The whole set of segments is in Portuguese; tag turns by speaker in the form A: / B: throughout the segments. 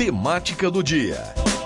A: Temática do dia.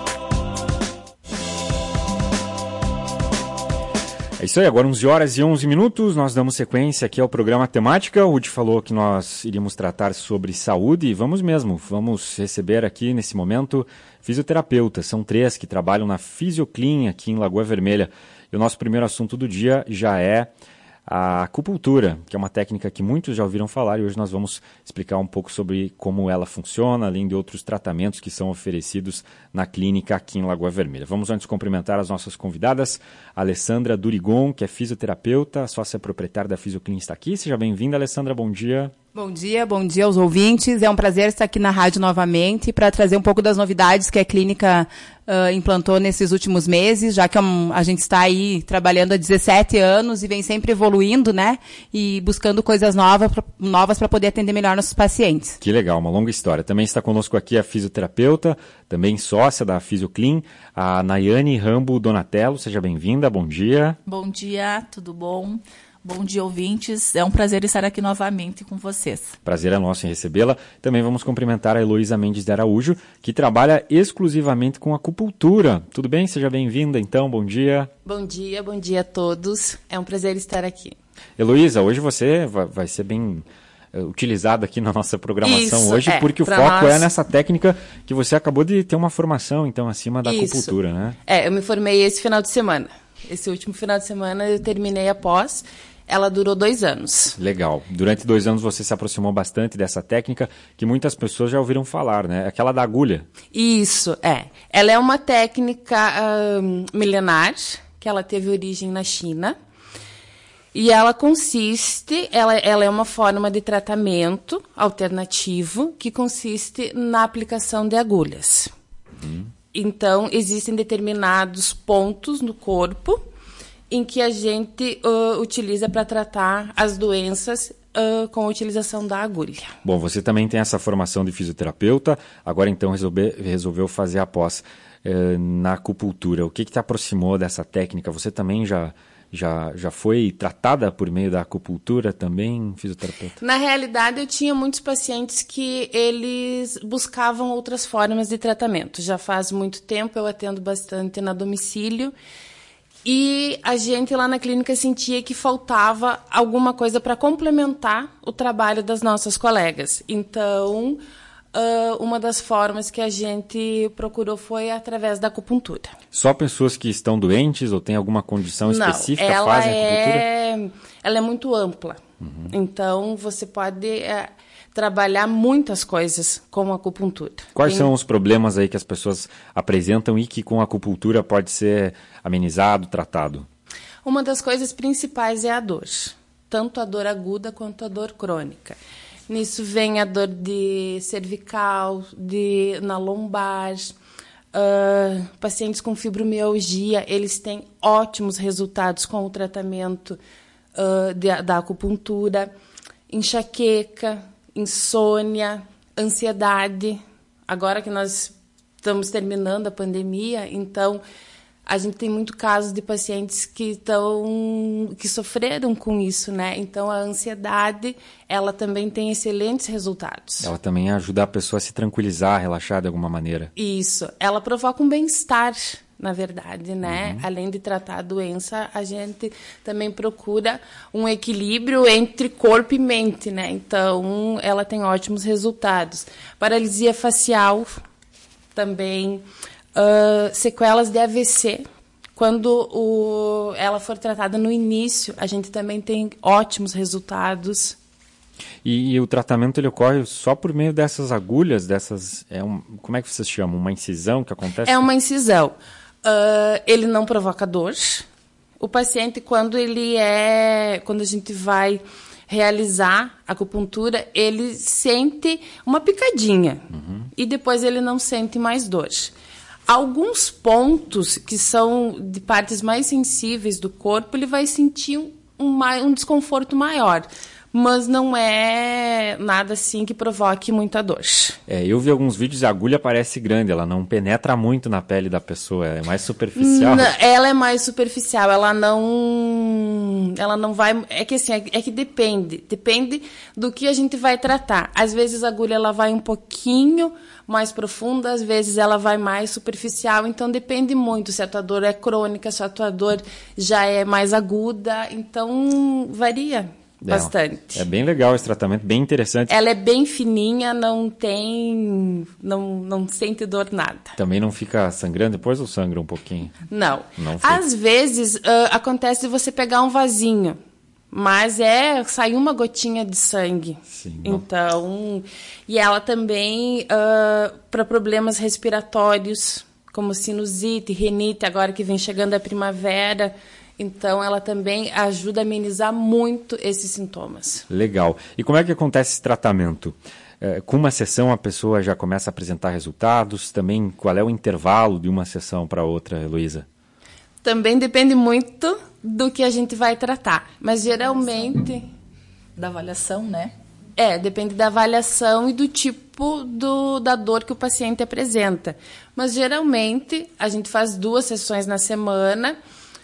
B: É isso aí, agora 11h11, nós damos sequência aqui ao programa Temática. O Rudy falou que nós iríamos tratar sobre saúde e vamos receber aqui nesse momento fisioterapeutas. São 3 que trabalham na Fisioclin aqui em Lagoa Vermelha. E o nosso primeiro assunto do dia já é a acupuntura, que é uma técnica que muitos já ouviram falar e hoje nós vamos explicar um pouco sobre como ela funciona, além de outros tratamentos que são oferecidos na clínica aqui em Lagoa Vermelha. Vamos antes cumprimentar as nossas convidadas, a Alessandra Durigon, que é fisioterapeuta, sócia proprietária da Fisioclin, está aqui. Seja bem-vinda, Alessandra, bom dia.
C: Bom dia aos ouvintes. É um prazer estar aqui na rádio novamente para trazer um pouco das novidades que a clínica implantou nesses últimos meses, já que a gente está aí trabalhando há 17 anos e vem sempre evoluindo, né? E buscando coisas novas para poder atender melhor nossos pacientes.
B: Que legal, uma longa história. Também está conosco aqui a fisioterapeuta, também sócia da Fisioclin, a Nayane Rambo Donatello. Seja bem-vinda, bom dia.
D: Bom dia, tudo bom? Bom dia, ouvintes. É um prazer estar aqui novamente com vocês.
B: Prazer é nosso em recebê-la. Também vamos cumprimentar a Heloísa Mendes de Araújo, que trabalha exclusivamente com acupuntura. Tudo bem? Seja bem-vinda, então. Bom dia.
E: Bom dia a todos. É um prazer estar aqui.
B: Heloísa, hoje você vai ser bem utilizada aqui na nossa programação hoje, porque o foco é nessa técnica que você acabou de ter uma formação, então, acima da acupuntura, né?
E: Eu me formei esse final de semana. Esse último final de semana eu terminei a pós. Ela durou 2 anos.
B: Legal. Durante 2 anos você se aproximou bastante dessa técnica que muitas pessoas já ouviram falar, né? Aquela da agulha.
E: Isso, é. Ela é uma técnica milenar, que ela teve origem na China. E ela consiste, ela é uma forma de tratamento alternativo que consiste na aplicação de agulhas. Então, existem determinados pontos no corpo em que a gente utiliza para tratar as doenças com a utilização da agulha.
B: Bom, você também tem essa formação de fisioterapeuta, agora então resolveu fazer a pós na acupuntura. O que te aproximou dessa técnica? Você também já foi tratada por meio da acupuntura também, fisioterapeuta?
E: Na realidade, eu tinha muitos pacientes que eles buscavam outras formas de tratamento. Já faz muito tempo, eu atendo bastante na domicílio. E a gente lá na clínica sentia que faltava alguma coisa para complementar o trabalho das nossas colegas. Então, uma das formas que a gente procurou foi através da acupuntura.
B: Só pessoas que estão doentes ou têm alguma condição específica fazem acupuntura?
E: Ela é muito ampla. Então, você pode trabalhar muitas coisas com a acupuntura.
B: Quais são os problemas aí que as pessoas apresentam e que com a acupuntura pode ser amenizado, tratado?
E: Uma das coisas principais é a dor. Tanto a dor aguda quanto a dor crônica. Nisso vem a dor de cervical, na lombar. Pacientes com fibromialgia, eles têm ótimos resultados com o tratamento da acupuntura. Enxaqueca, insônia, ansiedade. Agora que nós estamos terminando a pandemia, então a gente tem muito casos de pacientes que sofreram com isso, né? Então a ansiedade, ela também tem excelentes resultados.
B: Ela também ajuda a pessoa a se tranquilizar, relaxar de alguma maneira.
E: Isso. Ela provoca um bem-estar, na verdade, né? Além de tratar a doença, a gente também procura um equilíbrio entre corpo e mente, né? Então, ela tem ótimos resultados. Paralisia facial também, sequelas de AVC. Quando ela for tratada no início, a gente também tem ótimos resultados.
B: E o tratamento ele ocorre só por meio dessas agulhas, como é que vocês chamam? Uma incisão que acontece?
E: É uma incisão. Ele não provoca dor. O paciente, quando a gente vai realizar a acupuntura, ele sente uma picadinha e depois ele não sente mais dor. Alguns pontos que são de partes mais sensíveis do corpo, ele vai sentir um desconforto maior. mas não é nada assim que provoque muita dor.
B: Eu vi alguns vídeos e a agulha parece grande, ela não penetra muito na pele da pessoa, é mais superficial.
E: Ela é mais superficial, ela não vai, é que assim, é que depende do que a gente vai tratar. Às vezes a agulha ela vai um pouquinho mais profunda, às vezes ela vai mais superficial, então depende muito se a tua dor é crônica, se a tua dor já é mais aguda, então varia bastante.
B: É bem legal esse tratamento, bem interessante.
E: Ela é bem fininha, não sente dor nada.
B: Também não fica sangrando depois ou sangra um pouquinho?
E: Não às vezes acontece de você pegar um vasinho, mas sai uma gotinha de sangue.
B: Sim,
E: então, e ela também para problemas respiratórios, como sinusite, rinite, agora que vem chegando a primavera. Então, ela também ajuda a amenizar muito esses sintomas.
B: Legal. E como é que acontece esse tratamento? Com uma sessão, a pessoa já começa a apresentar resultados? Também, qual é o intervalo de uma sessão para outra, Heloísa?
E: Também depende muito do que a gente vai tratar. Mas, geralmente...
D: Da avaliação, né?
E: Depende da avaliação e do tipo da dor que o paciente apresenta. Mas, geralmente, a gente faz 2 sessões na semana...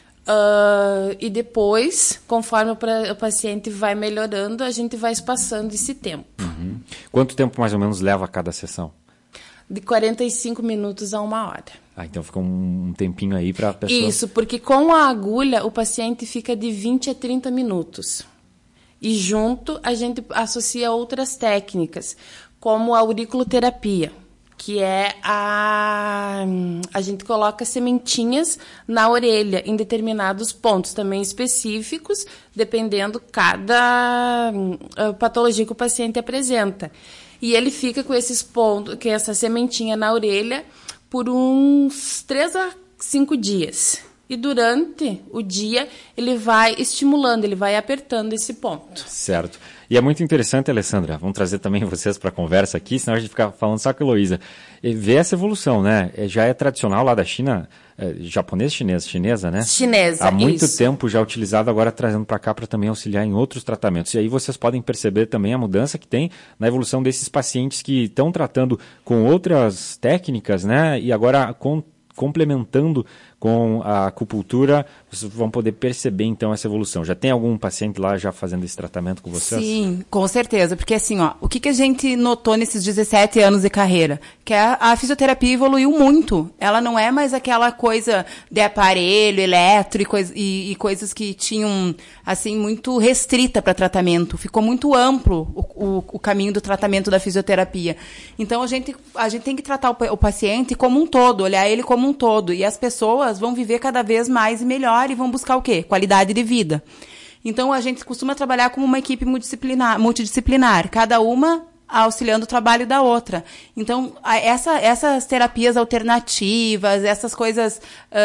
E: e depois, conforme o paciente vai melhorando, a gente vai espaçando esse tempo.
B: Uhum. Quanto tempo mais ou menos leva cada sessão?
E: De 45 minutos a 1 hora.
B: Então fica um tempinho aí para a pessoa...
E: Isso, porque com a agulha o paciente fica de 20 a 30 minutos. E junto a gente associa outras técnicas, como a auriculoterapia, que é a gente coloca sementinhas na orelha, em determinados pontos também específicos, dependendo cada patologia que o paciente apresenta. E ele fica com esses pontos, com essa sementinha na orelha, por uns 3 a 5 dias. E durante o dia ele vai estimulando, ele vai apertando esse ponto.
B: Certo. E é muito interessante, Alessandra, vamos trazer também vocês para a conversa aqui, senão a gente fica falando só com a Heloísa. E ver essa evolução, né? Já é tradicional lá da China, chinesa, né?
E: Chinesa,
B: há muito
E: isso.
B: tempo já utilizado, agora trazendo para cá para também auxiliar em outros tratamentos. E aí vocês podem perceber também a mudança que tem na evolução desses pacientes que estão tratando com outras técnicas, né? E agora complementando com a acupuntura, vocês vão poder perceber então essa evolução. Já tem algum paciente lá já fazendo esse tratamento com vocês?
C: Sim, com certeza, porque assim, o que a gente notou nesses 17 anos de carreira? Que a fisioterapia evoluiu muito. Ela não é mais aquela coisa de aparelho, elétrico e coisas que tinham, assim, muito restrita para tratamento. Ficou muito amplo o caminho do tratamento da fisioterapia. Então, a gente tem que tratar o paciente como um todo, olhar ele como um todo. E as pessoas vão viver cada vez mais e melhor e vão buscar o quê? Qualidade de vida. Então, a gente costuma trabalhar como uma equipe multidisciplinar, cada uma auxiliando o trabalho da outra. Então, essas terapias alternativas, essas coisas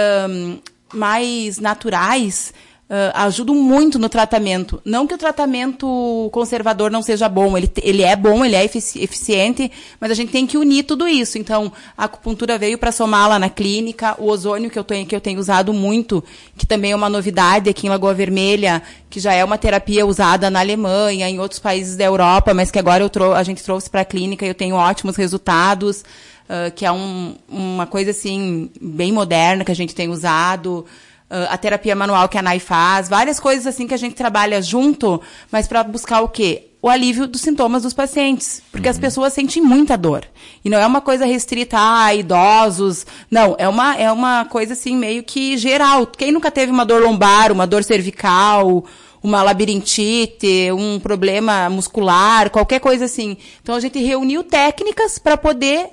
C: mais naturais, ajudam muito no tratamento. Não que o tratamento conservador não seja bom, ele é bom, ele é eficiente, mas a gente tem que unir tudo isso. Então, a acupuntura veio para somar lá na clínica, o ozônio que eu tenho usado muito, que também é uma novidade aqui em Lagoa Vermelha, que já é uma terapia usada na Alemanha, em outros países da Europa, mas que agora a gente trouxe para a clínica e eu tenho ótimos resultados, que é uma coisa assim bem moderna que a gente tem usado. A terapia manual que a Nai faz, várias coisas assim que a gente trabalha junto, mas para buscar o quê? O alívio dos sintomas dos pacientes. Porque as pessoas sentem muita dor. E não é uma coisa restrita a idosos. Não, é uma coisa assim meio que geral. Quem nunca teve uma dor lombar, uma dor cervical, uma labirintite, um problema muscular, qualquer coisa assim. Então a gente reuniu técnicas para poder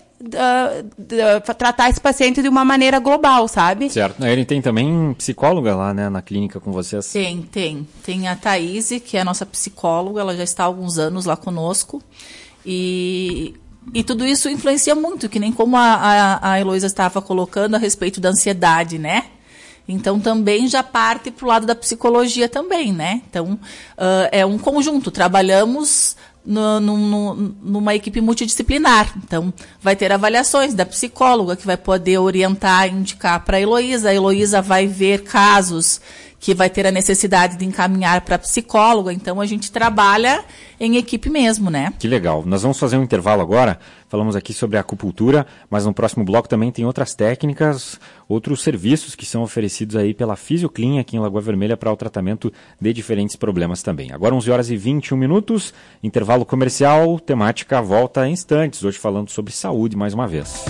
C: tratar esse paciente de uma maneira global, sabe?
B: Certo. Ele tem também psicóloga lá, né, na clínica com vocês?
D: Tem. Tem a Thaís, que é a nossa psicóloga, ela já está há alguns anos lá conosco. E tudo isso influencia muito, que nem como a Heloísa estava colocando a respeito da ansiedade, né? Então, também já parte para o lado da psicologia também, né? Então, é um conjunto. Trabalhamos numa equipe multidisciplinar. Então, vai ter avaliações da psicóloga, que vai poder orientar e indicar para a Heloísa. A Heloísa vai ver casos que vai ter a necessidade de encaminhar para psicóloga. Então, a gente trabalha em equipe mesmo, né?
B: Que legal. Nós vamos fazer um intervalo agora. Falamos aqui sobre a acupuntura, mas no próximo bloco também tem outras técnicas, outros serviços que são oferecidos aí pela Fisioclin aqui em Lagoa Vermelha para o tratamento de diferentes problemas também. Agora 11h21, intervalo comercial, temática volta em instantes, hoje falando sobre saúde mais uma vez.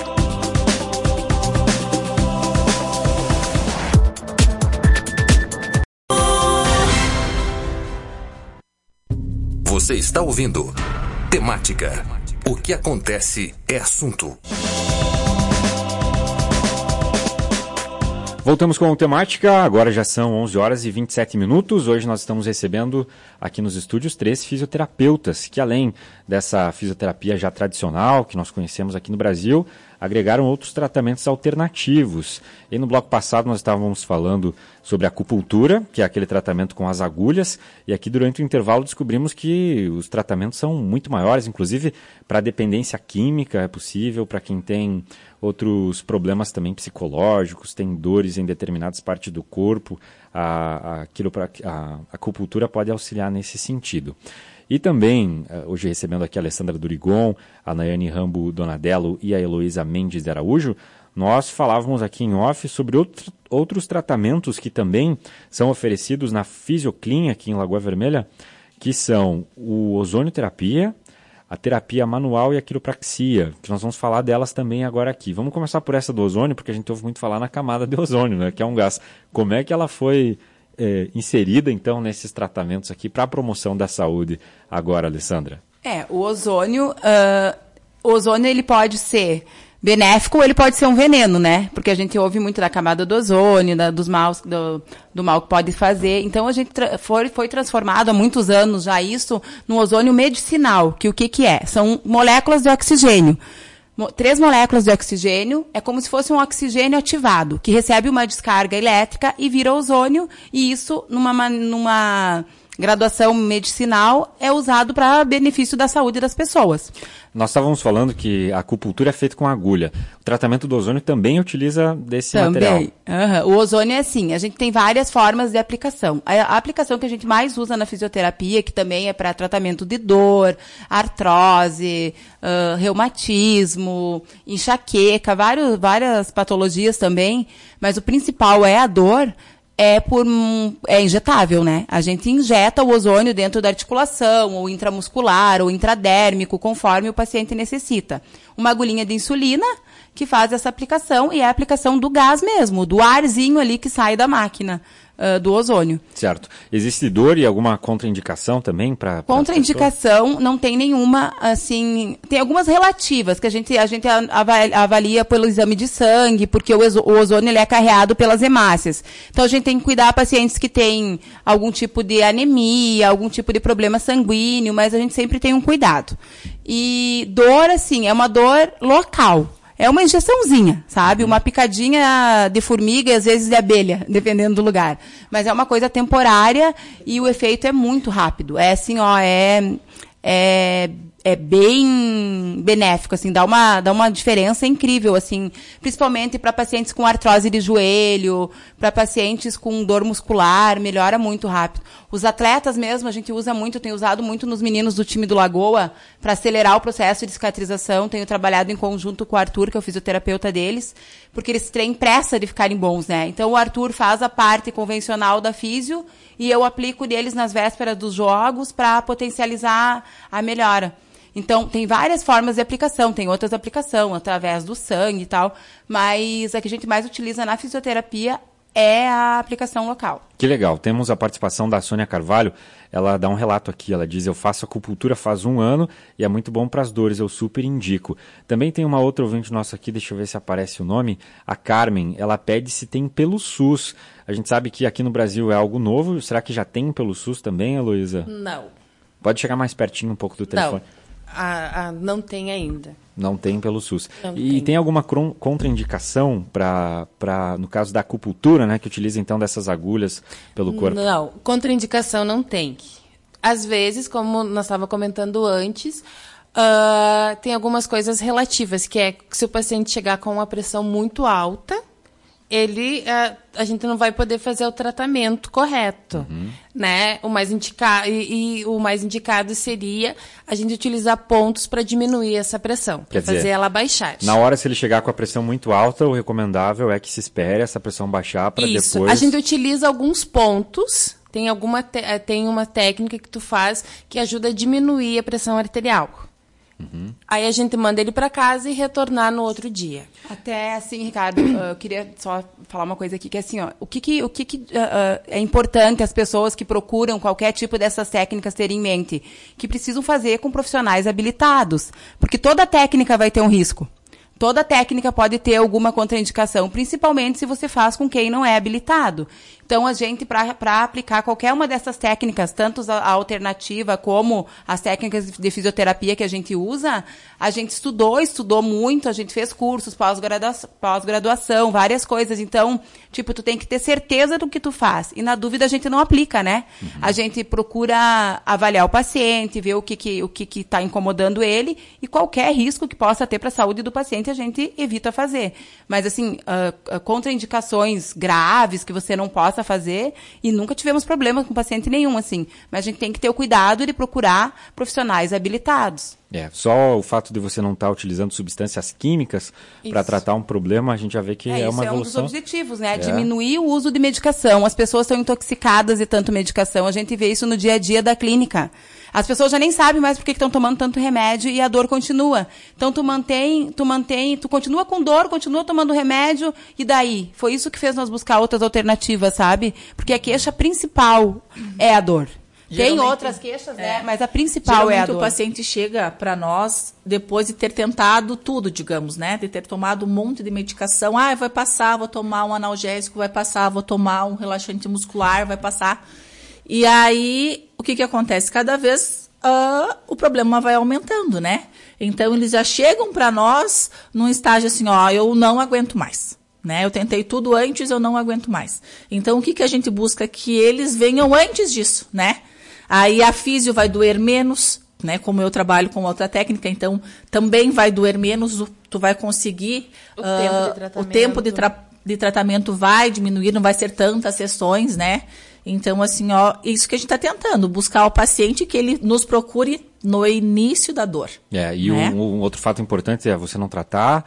A: Você está ouvindo Temática. O que acontece é assunto.
B: Voltamos com a Temática, agora já são 11h27. Hoje nós estamos recebendo aqui nos estúdios 3 fisioterapeutas, que além dessa fisioterapia já tradicional, que nós conhecemos aqui no Brasil, agregaram outros tratamentos alternativos. E no bloco passado nós estávamos falando sobre a acupuntura, que é aquele tratamento com as agulhas, e aqui durante o intervalo descobrimos que os tratamentos são muito maiores, inclusive para dependência química é possível, para quem tem outros problemas também psicológicos, tem dores em determinadas partes do corpo, a acupuntura pode auxiliar nesse sentido. E também, hoje recebendo aqui a Alessandra Durigon, a Nayane Rambo Donadello e a Heloísa Mendes de Araújo, nós falávamos aqui em off sobre outros tratamentos que também são oferecidos na Fisioclin aqui em Lagoa Vermelha, que são o ozonioterapia, a terapia manual e a quiropraxia, que nós vamos falar delas também agora aqui. Vamos começar por essa do ozônio, porque a gente ouve muito falar na camada de ozônio, né, que é um gás. Como é que ela foi inserida, então, nesses tratamentos aqui para a promoção da saúde agora, Alessandra?
C: O ozônio ele pode ser benéfico ou ele pode ser um veneno, né? Porque a gente ouve muito da camada do ozônio, do mal que pode fazer. Então, a gente foi transformado há muitos anos já isso no ozônio medicinal, que o que é? São moléculas de oxigênio. 3 moléculas de oxigênio é como se fosse um oxigênio ativado, que recebe uma descarga elétrica e vira ozônio, e isso, numa graduação medicinal, é usado para benefício da saúde das pessoas.
B: Nós estávamos falando que a acupuntura é feita com agulha. O tratamento do ozônio também utiliza desse material.
C: O ozônio é assim, a gente tem várias formas de aplicação. A aplicação que a gente mais usa na fisioterapia, que também é para tratamento de dor, artrose, reumatismo, enxaqueca, várias patologias também, mas o principal é a dor. É injetável, né? A gente injeta o ozônio dentro da articulação, ou intramuscular, ou intradérmico, conforme o paciente necessita. Uma agulhinha de insulina que faz essa aplicação, e é a aplicação do gás mesmo, do arzinho ali que sai da máquina do ozônio.
B: Certo. Existe dor e alguma contraindicação também para
C: Contraindicação não tem nenhuma, assim, tem algumas relativas que a gente avalia pelo exame de sangue, porque o ozônio ele é carreado pelas hemácias. Então a gente tem que cuidar pacientes que têm algum tipo de anemia, algum tipo de problema sanguíneo, mas a gente sempre tem um cuidado. E dor, assim, é uma dor local. É uma injeçãozinha, sabe? Uma picadinha de formiga e às vezes de abelha, dependendo do lugar. Mas é uma coisa temporária e o efeito é muito rápido. É assim, é bem benéfico, assim, dá uma diferença incrível, assim, principalmente para pacientes com artrose de joelho, para pacientes com dor muscular, melhora muito rápido. Os atletas mesmo, a gente usa muito, tem usado muito nos meninos do time do Lagoa, para acelerar o processo de cicatrização. Tenho trabalhado em conjunto com o Arthur, que é o fisioterapeuta deles, porque eles têm pressa de ficarem bons, né? Então o Arthur faz a parte convencional da físio e eu aplico neles nas vésperas dos jogos para potencializar a melhora. Então, tem várias formas de aplicação, tem outras aplicações, através do sangue e tal, mas a que a gente mais utiliza na fisioterapia é a aplicação local.
B: Que legal. Temos a participação da Sônia Carvalho. Ela dá um relato aqui. Ela diz: eu faço acupuntura faz 1 ano e é muito bom para as dores, eu super indico. Também tem uma outra ouvinte nossa aqui, deixa eu ver se aparece o nome, a Carmen. Ela pede se tem pelo SUS. A gente sabe que aqui no Brasil é algo novo. Será que já tem pelo SUS também, Heloísa?
E: Não.
B: Pode chegar mais pertinho um pouco do telefone.
E: Não tem ainda.
B: Não tem pelo SUS.
E: E
B: tem alguma contraindicação no caso da acupuntura, né, que utiliza então dessas agulhas pelo corpo?
E: Não, contraindicação não tem. Às vezes, como nós estávamos comentando antes, tem algumas coisas relativas, que é se o paciente chegar com uma pressão muito alta, a gente não vai poder fazer o tratamento correto, né? O mais indicado seria a gente utilizar pontos para diminuir essa pressão, para fazer ela baixar.
B: Na hora, se ele chegar com a pressão muito alta, o recomendável é que se espere essa pressão baixar para depois...
E: A gente utiliza alguns pontos, tem uma técnica que tu faz que ajuda a diminuir a pressão arterial. Aí a gente manda ele para casa e retornar no outro dia.
C: Até assim, Ricardo, eu queria só falar uma coisa aqui, que é assim, ó, o que é importante as pessoas que procuram qualquer tipo dessas técnicas terem em mente? Que precisam fazer com profissionais habilitados, porque toda técnica vai ter um risco. Toda técnica pode ter alguma contraindicação, principalmente se você faz com quem não é habilitado. Então, a gente, para aplicar qualquer uma dessas técnicas, tanto a alternativa como as técnicas de fisioterapia que a gente usa, a gente estudou muito, a gente fez cursos, pós-graduação, várias coisas. Então, tu tem que ter certeza do que tu faz. E, na dúvida, a gente não aplica, né? A gente procura avaliar o paciente, ver o que está incomodando ele e qualquer risco que possa ter para a saúde do paciente, a gente evita fazer. Mas, assim, contraindicações graves que você não possa fazer, e nunca tivemos problema com paciente nenhum, assim. Mas a gente tem que ter o cuidado de procurar profissionais habilitados.
B: Só o fato de você não estar utilizando substâncias químicas para tratar um problema, a gente já vê que é uma evolução. É um dos
C: objetivos, né? Diminuir o uso de medicação. As pessoas estão intoxicadas de tanto medicação. A gente vê isso no dia a dia da clínica. As pessoas já nem sabem mais por que estão tomando tanto remédio e a dor continua. Então, tu continua com dor, continua tomando remédio, e daí? Foi isso que fez nós buscar outras alternativas, sabe? Porque a queixa principal é a dor. Tem outras queixas, né? Mas a principal é a dor.
D: O paciente chega para nós depois de ter tentado tudo, digamos, né? De ter tomado um monte de medicação. Vai passar, vou tomar um analgésico, vai passar, vou tomar um relaxante muscular, vai passar. E aí, o que acontece? Cada vez o problema vai aumentando, né? Então, eles já chegam para nós num estágio assim, eu não aguento mais. Né? Eu tentei tudo antes, eu não aguento mais. Então, o que a gente busca? Que eles venham antes disso, né? Aí a físio vai doer menos, né? Como eu trabalho com outra técnica, então também vai doer menos, tu vai conseguir... O tempo de tratamento vai diminuir, não vai ser tantas sessões, né? Então, assim, isso que a gente está tentando, buscar o paciente que ele nos procure no início da dor.
B: E né? um outro fato importante é você não tratar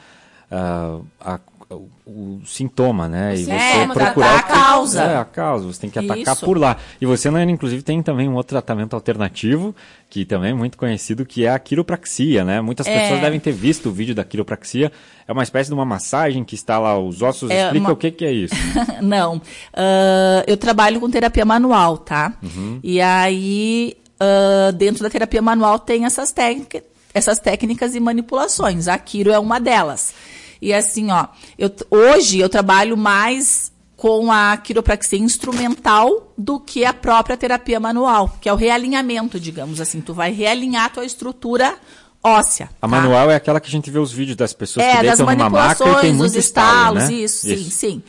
B: o sintoma, né? E você procurar
D: a causa.
B: A causa, você tem que atacar por lá. E você, inclusive, tem também um outro tratamento alternativo, que também é muito conhecido, que é a quiropraxia, né? Muitas pessoas devem ter visto o vídeo da quiropraxia. É uma espécie de uma massagem que instala os ossos. Explica o que é isso.
D: Não. Eu trabalho com terapia manual, tá? E aí, dentro da terapia manual tem essas técnicas e manipulações. A quiro é uma delas. E assim, hoje eu trabalho mais com a quiropraxia instrumental do que a própria terapia manual, que é o realinhamento, digamos assim. Tu vai realinhar a tua estrutura óssea.
B: A manual é aquela que a gente vê os vídeos das pessoas que deitam numa maca e tem muito
D: estalos,
B: né?
D: Isso. Sim.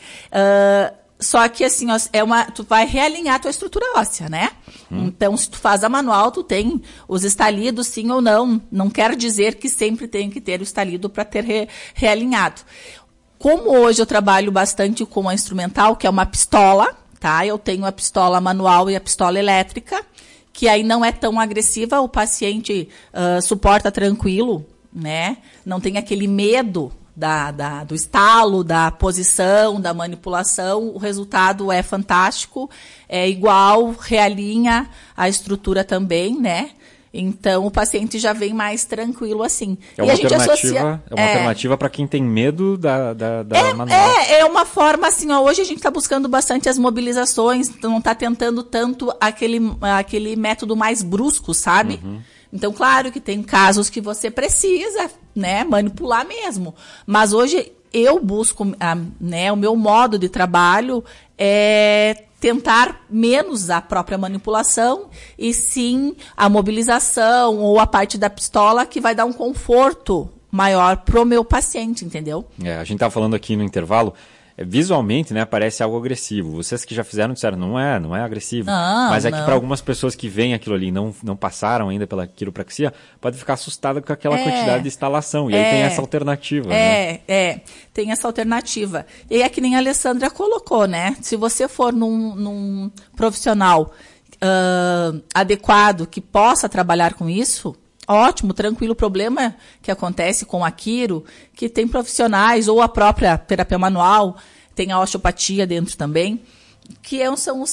D: Só que assim, tu vai realinhar a tua estrutura óssea, né? Então, se tu faz a manual, tu tem os estalidos, sim ou não. Não quer dizer que sempre tem que ter o estalido para ter realinhado. Como hoje eu trabalho bastante com a instrumental, que é uma pistola, tá? Eu tenho a pistola manual e a pistola elétrica, que aí não é tão agressiva, o paciente suporta tranquilo, né? Não tem aquele medo do estalo, da posição, da manipulação. O resultado é fantástico, é igual, realinha a estrutura também, né? Então, o paciente já vem mais tranquilo assim.
B: É uma alternativa para quem tem medo da manual.
D: É uma forma assim, hoje a gente está buscando bastante as mobilizações, não está tentando tanto aquele método mais brusco, sabe? Então, claro que tem casos que você precisa, né, manipular mesmo. Mas hoje eu busco, o meu modo de trabalho é tentar menos a própria manipulação e sim a mobilização ou a parte da pistola que vai dar um conforto maior pro meu paciente, entendeu?
B: A gente estava falando aqui no intervalo visualmente, né, parece algo agressivo. Vocês que já fizeram disseram, não é agressivo.
D: Não,
B: mas é que
D: não.
B: para algumas pessoas que veem aquilo ali e não passaram ainda pela quiropraxia, pode ficar assustada com aquela quantidade de instalação. E aí tem essa alternativa, né?
D: Tem essa alternativa. E é que nem a Alessandra colocou, né? Se você for num profissional adequado que possa trabalhar com isso, ótimo, tranquilo. O problema que acontece com a quiro, que tem profissionais, ou a própria terapia manual, tem a osteopatia dentro também, que são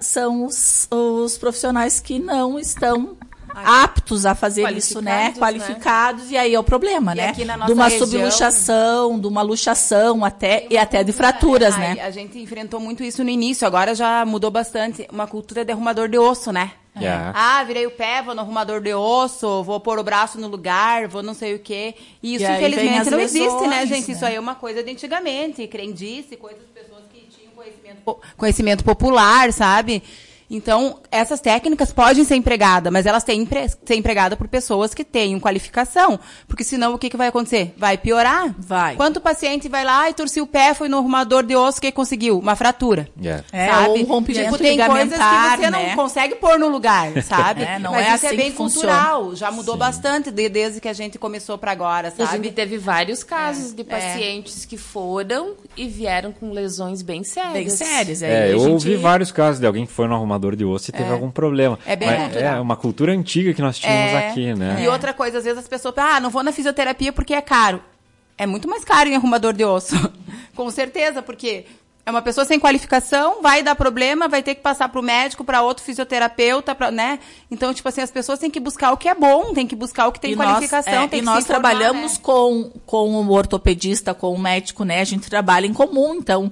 D: os profissionais que não estão aptos a fazer isso, né? Qualificados, e aí é o problema, né? De uma subluxação, de uma luxação e até de fraturas, né?
C: A gente enfrentou muito isso no início, agora já mudou bastante. Uma cultura de arrumador de osso, né? Virei o pé, vou no arrumador de osso, vou pôr o braço no lugar, vou não sei o quê. E isso, infelizmente, não existe, né, gente? Né? Isso aí é uma coisa de antigamente, crendice, coisas de pessoas que tinham conhecimento popular, sabe? Então, essas técnicas podem ser empregadas, mas elas têm que ser empregadas por pessoas que tenham qualificação, porque senão o que vai acontecer? Vai piorar.
D: Vai.
C: Quanto paciente vai lá e torceu o pé, foi no arrumador de osso, que conseguiu? Uma fratura. Sabe?
D: Ou um rompimento
C: tem coisas que você
D: né?
C: não consegue pôr no lugar, sabe?
D: Não
C: mas
D: é
C: isso
D: assim
C: é bem
D: que
C: cultural,
D: funciona.
C: Já mudou bastante desde que a gente começou para agora, sabe?
E: A gente teve vários casos de pacientes que foram e vieram com lesões bem sérias.
D: Bem sérias.
B: Eu ouvi vários casos de alguém que foi no arrumador de osso e teve algum problema.
C: É bem cultural.
B: É uma cultura antiga que nós tínhamos aqui, né?
C: E outra coisa, às vezes as pessoas pensam, não vou na fisioterapia porque é caro. É muito mais caro em arrumador de osso. Com certeza, porque é uma pessoa sem qualificação, vai dar problema, vai ter que passar para o médico, para outro fisioterapeuta, né? Então, tipo assim, as pessoas têm que buscar o que é bom, têm que buscar o que tem qualificação.
D: E nós trabalhamos com o ortopedista, com o médico, né? A gente trabalha em comum, então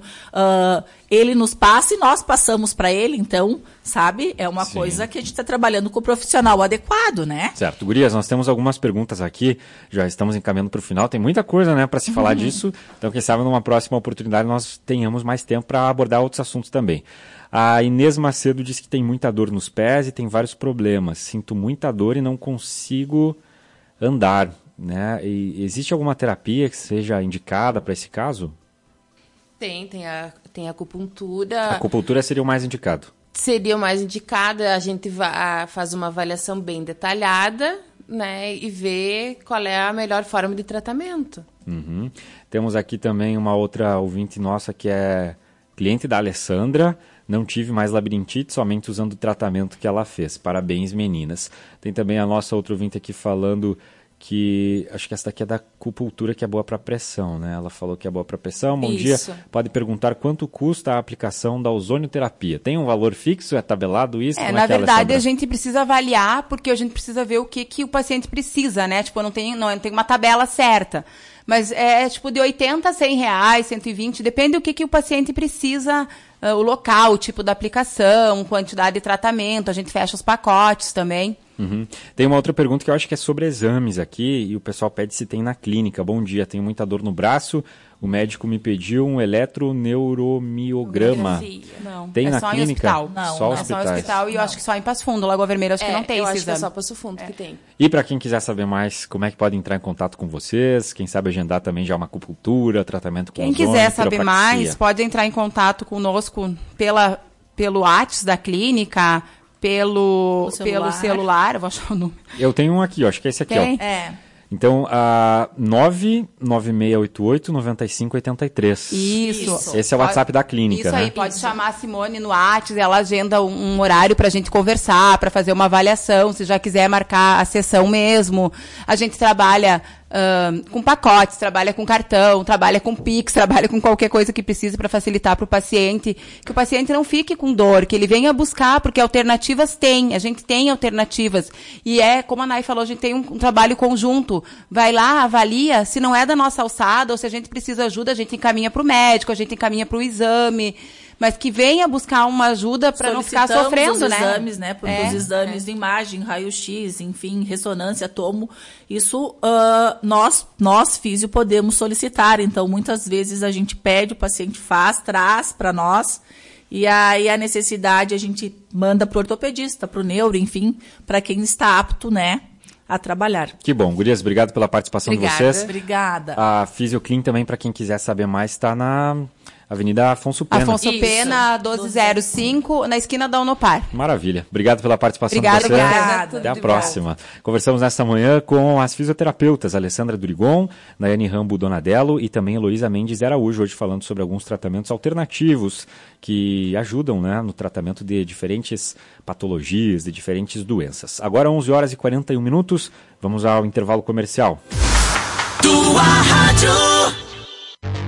D: ele nos passa e nós passamos para ele, então, sabe? É uma coisa que a gente está trabalhando com o profissional adequado, né?
B: Certo. Gurias, nós temos algumas perguntas aqui, já estamos encaminhando para o final, tem muita coisa, né, para se falar disso, então quem sabe numa próxima oportunidade nós tenhamos mais tempo para abordar outros assuntos também. A Inês Macedo diz que tem muita dor nos pés e tem vários problemas, sinto muita dor e não consigo andar, né? E existe alguma terapia que seja indicada para esse caso?
E: Tem a acupuntura.
B: A acupuntura seria o mais indicado.
E: Seria o mais indicado, a gente faz uma avaliação bem detalhada, né, e vê qual é a melhor forma de tratamento.
B: Uhum. Temos aqui também uma outra ouvinte nossa que é cliente da Alessandra. Não tive mais labirintite, somente usando o tratamento que ela fez. Parabéns, meninas. Tem também a nossa outra ouvinte aqui falando que, acho que essa daqui é da acupuntura, que é boa para pressão, né? Ela falou que é boa para pressão. Bom dia, pode perguntar quanto custa a aplicação da ozonioterapia. Tem um valor fixo? É tabelado isso?
C: Na verdade, a gente precisa avaliar, porque a gente precisa ver o que o paciente precisa, né? Tipo, não tem uma tabela certa. Mas é tipo de 80 a 100 reais, 120, depende do que o paciente precisa, o local, o tipo da aplicação, quantidade de tratamento, a gente fecha os pacotes também.
B: Uhum. Tem uma outra pergunta que eu acho que é sobre exames aqui, e o pessoal pede se tem na clínica. Bom dia, tenho muita dor no braço, o médico me pediu um eletroneuromiograma.
C: Não,
B: tem na
C: só
B: clínica?
C: Em hospital.
B: Só
C: é só em hospital e eu acho que só em Passo Fundo, Lagoa Vermelha, acho que não tem esse exame.
E: Eu acho que é só Passo Fundo que tem.
B: E para quem quiser saber mais, como é que pode entrar em contato com vocês? Quem sabe agendar também já uma acupuntura, tratamento com ozônio,
C: quem quiser saber mais, pode entrar em contato conosco pelo WhatsApp da clínica, pelo celular, eu vou achar o número.
B: Eu tenho um aqui, acho que é esse aqui,
C: Tem?
B: ó. Então, 99688-9583.
C: Isso.
B: Esse é o WhatsApp da clínica,
C: isso
B: né?
C: Aí, pode chamar a Simone no WhatsApp, ela agenda um horário pra gente conversar, pra fazer uma avaliação, se já quiser marcar a sessão mesmo. A gente trabalha com pacotes, trabalha com cartão, trabalha com Pix, trabalha com qualquer coisa que precise para facilitar para o paciente, que o paciente não fique com dor, que ele venha buscar, porque alternativas tem, a gente tem alternativas. E como a Nay falou, a gente tem um trabalho conjunto. Vai lá, avalia, se não é da nossa alçada, ou se a gente precisa de ajuda, a gente encaminha para o médico, a gente encaminha para o exame, mas que venha buscar uma ajuda para não ficar sofrendo,
D: os
C: né?
D: Exames, né? Os exames de imagem, raio-x, enfim, ressonância, tomo. Isso nós físio, podemos solicitar. Então, muitas vezes a gente pede, o paciente traz para nós. E aí a necessidade a gente manda para o ortopedista, para o neuro, enfim, para quem está apto, né, a trabalhar.
B: Que bom. Gurias, obrigado pela participação de vocês.
D: Obrigada.
B: A Fisioclin também, para quem quiser saber mais, está na Avenida Afonso Pena.
C: Afonso Pena, 1205, na esquina da Unopar.
B: Maravilha. Obrigado pela participação de você.
C: Obrigada.
B: Até a próxima. Conversamos nesta manhã com as fisioterapeutas Alessandra Durigon, Nayane Rambo Donadello e também Heloísa Mendes de Araújo, hoje falando sobre alguns tratamentos alternativos que ajudam, né, no tratamento de diferentes patologias, de diferentes doenças. Agora 11 horas e 41 minutos, vamos ao intervalo comercial.
F: Tua rádio.